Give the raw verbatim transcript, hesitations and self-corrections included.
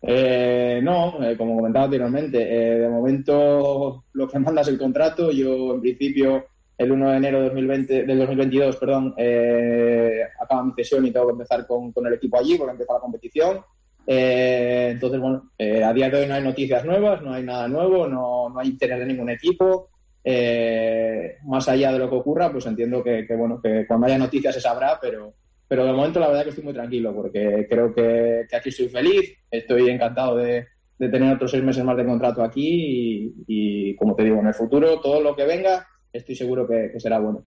Eh, no, eh, como comentaba anteriormente, eh, de momento lo que manda es el contrato. Yo, en principio, el uno de enero de dos mil veinte, del dos mil veintidós, perdón, eh, acaba mi cesión y tengo que empezar con, con el equipo allí porque empieza la competición. Eh, entonces, bueno, eh, a día de hoy no hay noticias nuevas, no hay nada nuevo, no, no hay interés de ningún equipo. Eh, más allá de lo que ocurra, pues entiendo que, que, bueno, que cuando haya noticias se sabrá, pero pero de momento la verdad que estoy muy tranquilo porque creo que, que aquí estoy feliz, estoy encantado de, de tener otros seis meses más de contrato aquí y, y, como te digo, en el futuro todo lo que venga estoy seguro que, que será bueno.